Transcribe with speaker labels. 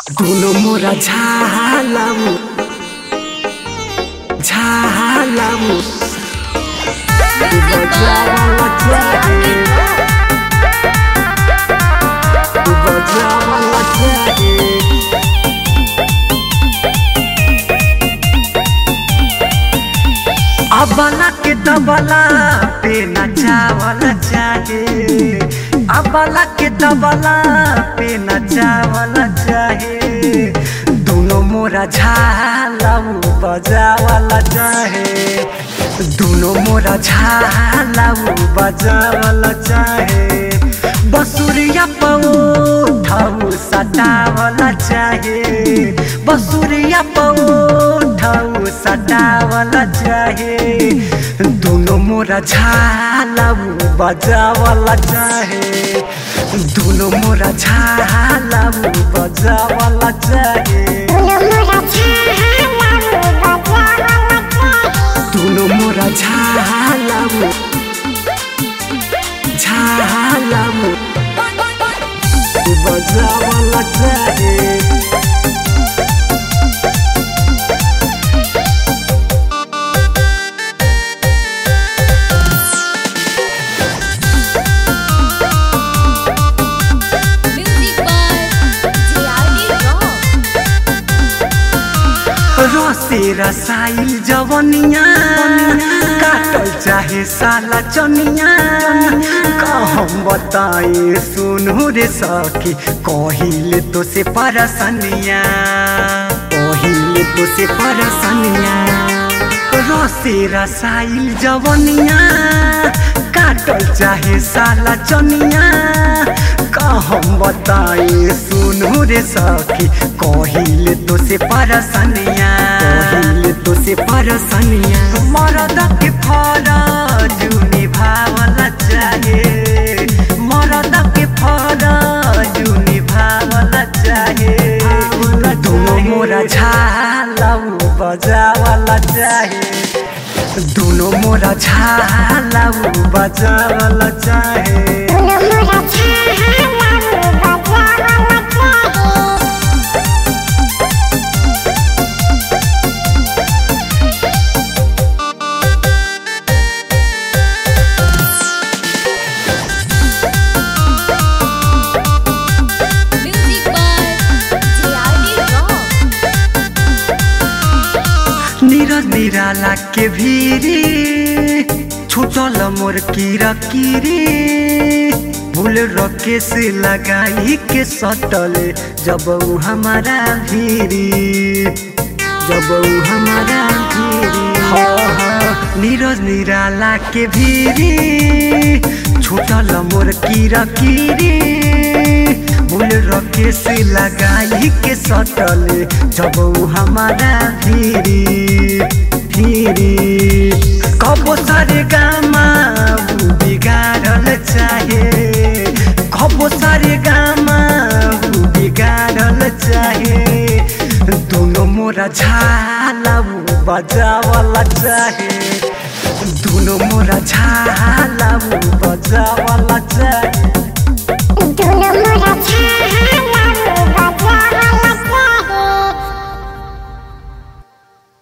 Speaker 1: दुनो मोरा झालामु झालामु बजावा चाहे बजावा चाहे अबला के दबला पे नचावला चाहे अबला के दबला पे नचावला चाहे दोनों मोरा झालामु बजावला चाहे दोनों मोरा झालामु बजावला चाहे बसुरिया पौठाऊ सटावला चाहे बसुरिया पौठाऊ सटावला चाहे दोनों मोरा झालामु बजावला चाहे दोनों मोरा झालामु बजावला चाहे दोनों मोरा झालामु झालामु बजावला चाहे रसे रसाइल जवनिया काटल चाहे साला चनिया कहम बताए सुनू रे सखी कहिले तो से परसनिया कहिले तो से परसनिया रसे रसाइल जवनिया काटल चाहे साला चनिया कहम बताए सुनू रे सखी कहिले तो से परसनिया कहिले तो से परसनिया मरद के फरज निभावला चाहे मरद के फरज निभावला चाहे दोनों मोरा झालामु बजावला चाहे दोनों मोरा झालामु बजावला चाहे नीरज निराला के भीरी छूटल मोर कीरा कीरी भूल रखे से लगाई के सटल जब ऊ हमारा भीरी जब ऊ हमारा भीरी नीरज निराला के भीरी छूटल मोर कीरा कीरी भूल रखे से लगाई के सटल जब ऊ हमारा भीरी भीरी कबो सारे गामा बिगाड़ल चाहे कबो सारे गामा बिगाड़ल चाहे दोनों मोरा झालामु बजावला चाहे दोनों मोरा झालामु बजावला चाहे